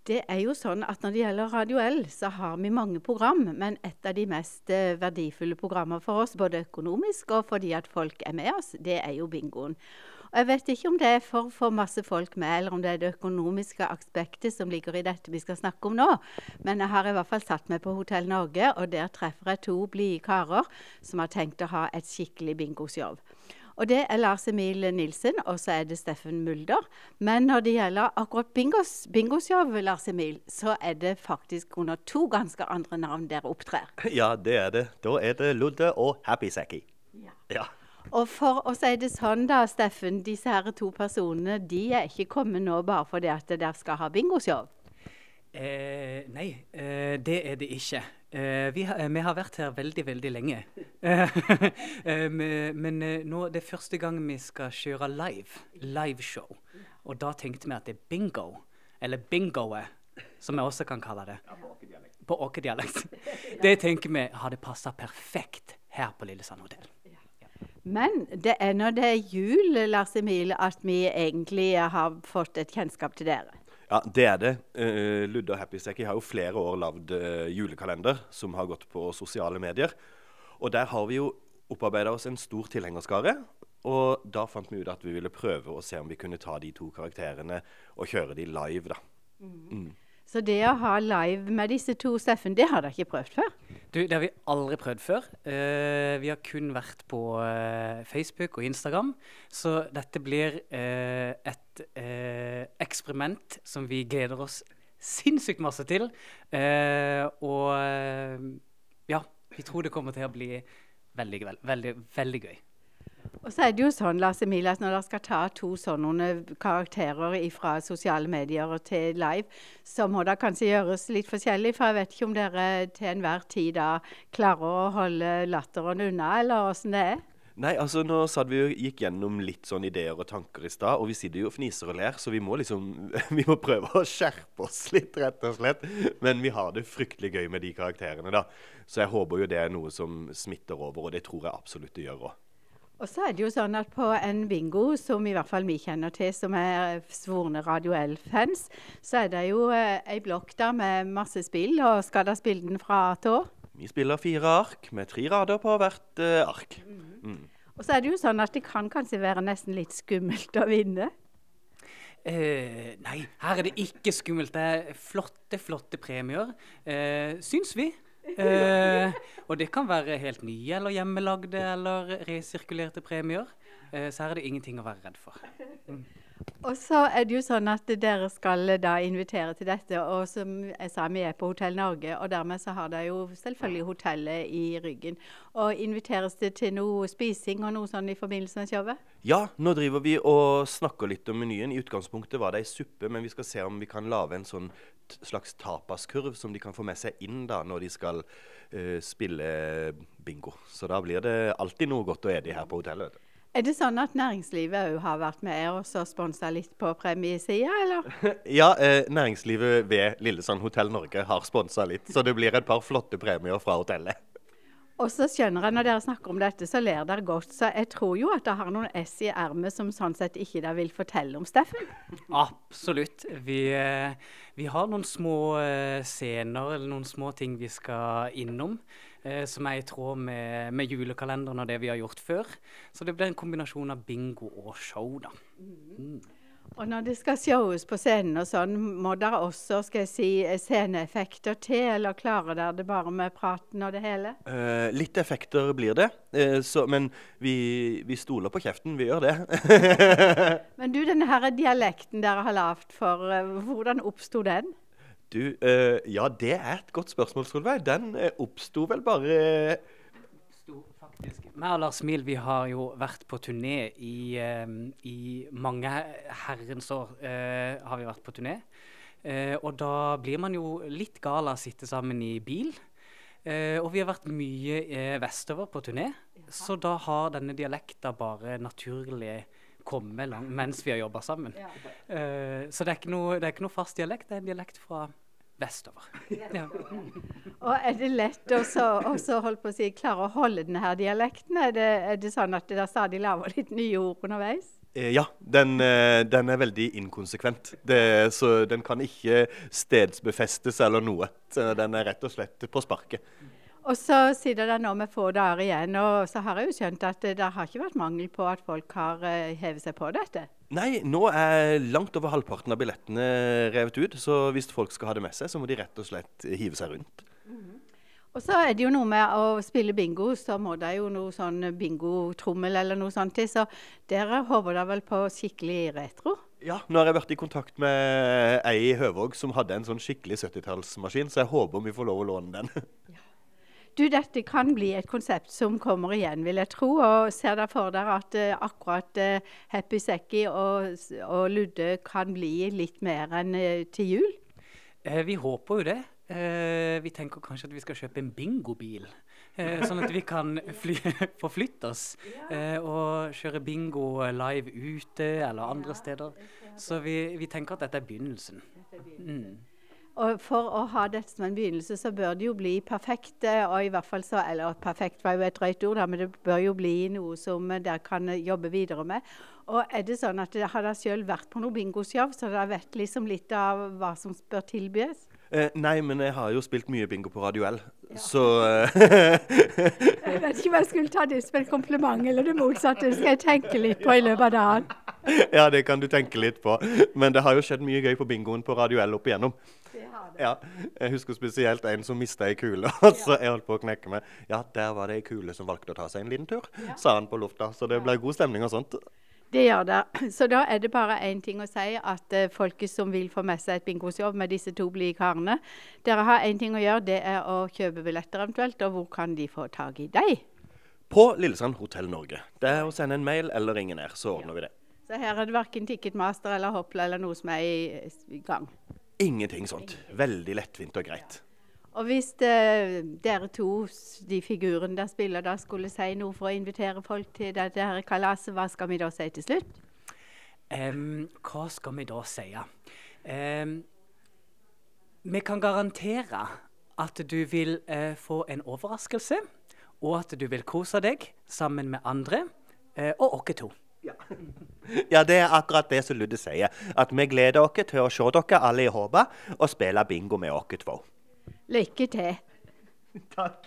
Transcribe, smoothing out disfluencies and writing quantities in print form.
Det jo sånn at når det gjelder Radio L, så har vi mange program, men et av de mest verdifulle programmer for oss, både økonomisk og fordi at folk med oss, det jo bingoen. Og jeg vet ikke om det for masse folk med, eller om det det økonomiske aspektet som ligger i dette vi skal snakke om nå. Men jeg har i hvert fall satt meg på Hotell Norge, og der treffer jeg 2 blide karer som har tenkt å ha et skikkelig bingoshow. Og det Lars Emil Nilsen, og så det Steffen Mulder. Men når det gjelder akkurat bingoshow, Lars Emil, så det faktisk under 2 ganske andre navn dere opptrer. Ja, det det. Da det Ludde og Happy Sacky. Ja. Og for å si det sånn da, Steffen, disse her 2 personene, de ikke kommet nå bare fordi at dere skal ha bingoshow? Nei, det det ikke. Vi har vært her veldig, veldig lenge. Men nå det første gang vi skal kjøre liveshow. Og da tenkte vi at det bingo, eller bingoet, som vi også kan kalle det. På åkerdialekt. Det tenker vi hadde passet perfekt her på Lillesand Hotel. Men det når det jul, Lars Emil, at vi egentlig har fått et kjennskap til dere. Ja, det det. Ludde og Happy Sacky har jo flere år lavet julekalender som har gått på sosiale medier. Og der har vi jo opparbeidet oss en stor tilhengerskare. Og da fant vi ut at vi ville prøve å se om vi kunne ta de 2 karakterene og kjøre de live, da. Så det å ha live med disse 2, Steffen, det har dere ikke prøvd før? Du, det har vi aldri prøvd før. Vi har kun vært på Facebook og Instagram, så dette blir et eksperiment som vi gleder oss sinnssykt masse til. Og ja, vi tror det kommer til å bli veldig, veldig, veldig gøy. Og så det jo sånn, Lars Emil, at når dere skal ta 2 sånne karakterer fra sosiale medier til live, så må det kanskje gjøres litt forskjellig, for jeg vet ikke om dere til enhver tid da klarer å holde latteren unna, eller hvordan det Nei, altså nå satt vi jo gikk gjennom litt sånn ideer og tanker i stad, og vi sitter jo og fniser og ler, så vi må vi må prøve å skjerpe oss litt, rett og slett. Men vi har det fryktelig gøy med de karakterene da. Så jeg håper jo det noe som smitter over, og det tror jeg absolutt det gjør også. Og så det jo sånn at på en bingo, som i hvert fall vi kjenner til, som svorne Radio L-fans, så det jo en blokk der med masse spill, og skal da spille den fra A til Å? Vi spiller 4 ark, med 3 rader på hvert ark. Og så det jo sånn at det kan kanskje være nesten litt skummelt å vinne. Nei, her det ikke skummelt. Det flotte premier, syns vi. Og det kan være helt nye eller hjemmelagde eller resirkulerte premier. Så her det ingenting å være redd for. Og så det jo sånn at dere skal da invitere til dette, og som jeg sa, vi på Hotell Norge, og dermed så har det jo selvfølgelig hotellet i ryggen. Og inviteres det til noe spising og noe sånn i forbindelse med showet? Ja, nå driver vi og snakker litt om menyen. I utgangspunktet var det en suppe, men vi skal se om vi kan lage en sånn slags tapaskurv som de kan få med seg inn da, når de skal spille bingo. Så da blir det alltid noe godt å ete her på hotellet. Det sånn at næringslivet også har vært med og så sponset litt på premiesiden, eller? Ja, næringslivet ved Lillesand Hotell Norge har sponset litt, så det blir et par flotte premier fra hotellet. Og så skjønner jeg, når dere snakker om dette, så ler dere godt, så jeg tror jo at det har noen S i ermet som sånn sett ikke dere vil fortelle om, Steffen. Absolutt. Vi har noen små scener, eller noen små ting vi skal innom, som i tråd med julekalenderen og det vi har gjort før. Så det blir en kombinasjon av bingo og show da. Og når det skal showes på scenen og sånn, må dere også, skal jeg si, sceneeffekter til, eller klarer dere det bare med praten og det hele? Litt effekter blir det, men vi stoler på kjeften, vi gjør det. Men du, denne her dialekten dere har lavet for, hvordan oppstod den? Du, ja, det et godt spørsmål, Solveig. Den oppstod vel bare... Vi og Lars Emil, vi har jo vært på turné i mange herrens år har vi vært på turné. Og da blir man jo litt gal av å sitte sammen i bil. Og vi har vært mye vestover på turné, så da har denne dialekten bare naturlig kommet mens vi har jobbet sammen. Så det er ikke noe fast dialekt, det er en dialekt fra vestover. Ja. Og det lett å holde på å si, klare å holde denne her dialekten? Er det sånn at det stadig laver litt nye ord underveis? Ja, den er veldig inkonsekvent. Så den kan ikke stedsbefestes eller noe. Så den er rett og slett på sparket. Og så sitter det nå med få dager igjen, og så har jeg jo skjønt at det har ikke vært mangel på at folk har hevet seg på dette. Nei, nå er langt over halvparten av billettene revet ut, så hvis folk skal ha det med seg, så må de rett og slett hive seg rundt. Og så er det jo noe med å spille bingo, så må det jo noe sånn bingotrommel eller noe sånt til, så dere håper da vel på skikkelig retro? Ja, nå har jeg vært i kontakt med ei i Høvåg som hadde en sånn skikkelig 70-tallsmaskin, så jeg håper vi får lov å låne den. Du, dette kan bli et konsept som kommer igjen, vil jeg tro, og ser dere for dere at akkurat Happy Sekki og Ludde kan bli litt mer enn til jul? Vi håper jo det. Vi tenker kanskje at vi skal kjøpe en bingobil, sånn at vi kan forflytte oss og kjøre bingo live ute eller andre steder. Så vi tenker at dette er begynnelsen. Og for å ha dette som en begynnelse, så bør det jo bli perfekt, og i hvert fall så, eller perfekt var jo et drøyt ord, men det bør jo bli noe som dere kan jobbe videre med. Og er det sånn at dere har selv vært på noe bingoshow, så dere vet liksom litt av hva som bør tilbys? Nei, men jeg har jo spilt mye bingo på Radio L, så... Jeg vet ikke om jeg skulle ta det som en kompliment, eller det motsatte, det skal jeg tenke litt på i løpet av dagen. Ja, det kan du tenke litt på. Men det har jo skjedd mye gøy på bingoen på Radio L opp igjennom. Det har det. Ja, jeg husker spesielt en som mistet en kule, og så jeg holdt på å knekke meg. Ja, der var det en kule som valgte å ta seg en liten tur, sa han på lufta, så det ble god stemning og sånt. Det gjør det. Så da er det bare en ting å si, at folket som vil få med seg et bingoshow med disse to blide karene, dere har en ting å gjøre, det er å kjøpe billetter eventuelt, og hvor kan de få tag i deg? På Lillesand Hotell Norge. Det er å sende en mail eller ringe ned, så ordner vi det. Så her er det hverken Ticketmaster eller Hoppla eller noe som er i gang. Ingenting sånt. Veldig lettvint og greit. Og hvis dere to, de figurene der spiller, da skulle si noe for å invitere folk til dette her kalaset, hva skal vi da si til slutt? Hva skal vi da si? Vi kan garantere at du vil få en overraskelse, og at du vil kose deg sammen med andre, og oss to. Ja, det er akkurat det som Ludde sier. At vi gleder oss til å se dere alle i håpet og spille bingo med oss to. Lykke til. Takk.